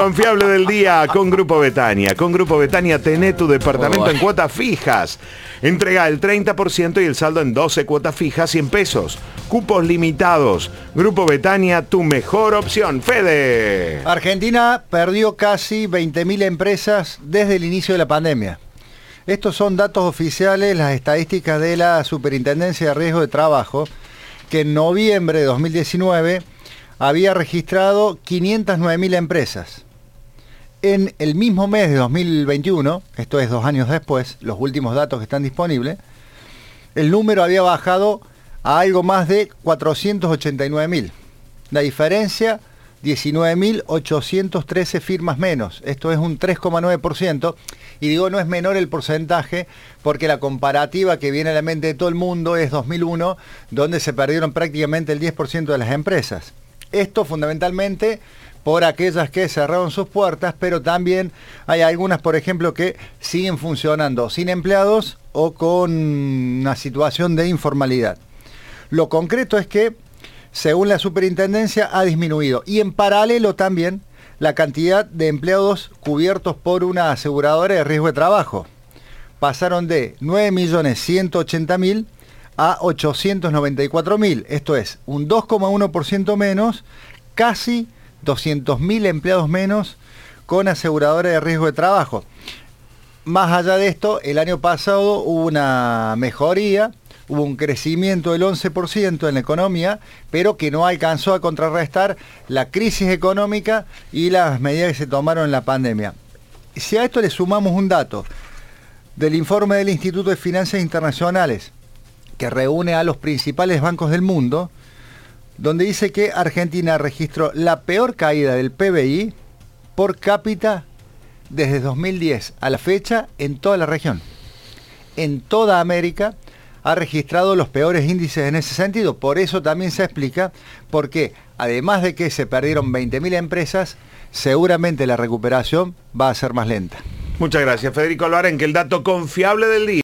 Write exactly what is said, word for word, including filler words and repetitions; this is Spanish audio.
confiable del día con Grupo Betania. Con Grupo Betania tenés tu departamento oh, en cuotas fijas. Entrega el treinta por ciento y el saldo en doce cuotas fijas, cien pesos. Cupos limitados. Grupo Betania, tu mejor opción. Fede. Argentina perdió casi veinte mil empresas desde el inicio de la pandemia. Estos son datos oficiales, las estadísticas de la Superintendencia de Riesgo de Trabajo, que en noviembre de dos mil diecinueve había registrado quinientas nueve mil empresas. En el mismo mes de dos mil veintiuno, esto es dos años después, los últimos datos que están disponibles, el número había bajado a algo más de cuatrocientos ochenta y nueve mil. La diferencia, diecinueve mil ochocientas trece firmas menos. Esto es un tres coma nueve por ciento. Y digo, no es menor el porcentaje porque la comparativa que viene a la mente de todo el mundo es dos mil uno, donde se perdieron prácticamente el diez por ciento de las empresas. Esto fundamentalmente por aquellas que cerraron sus puertas, pero también hay algunas, por ejemplo, que siguen funcionando sin empleados o con una situación de informalidad. Lo concreto es que, según la superintendencia, ha disminuido. Y en paralelo también la cantidad de empleados cubiertos por una aseguradora de riesgo de trabajo. Pasaron de nueve millones ciento ochenta mil a ochocientos noventa y cuatro mil. Esto es un dos coma uno por ciento menos, casi doscientos mil empleados menos con aseguradora de riesgo de trabajo. Más allá de esto, el año pasado hubo una mejoría, hubo un crecimiento del once por ciento en la economía, pero que no alcanzó a contrarrestar la crisis económica y las medidas que se tomaron en la pandemia. Si a esto le sumamos un dato del informe del Instituto de Finanzas Internacionales, que reúne a los principales bancos del mundo, donde dice que Argentina registró la peor caída del P B I por cápita desde dos mil diez a la fecha en toda la región. En toda América ha registrado los peores índices en ese sentido. Por eso también se explica por qué, además de que se perdieron veinte mil empresas, seguramente la recuperación va a ser más lenta. Muchas gracias, Federico Loaren, que el dato confiable del día.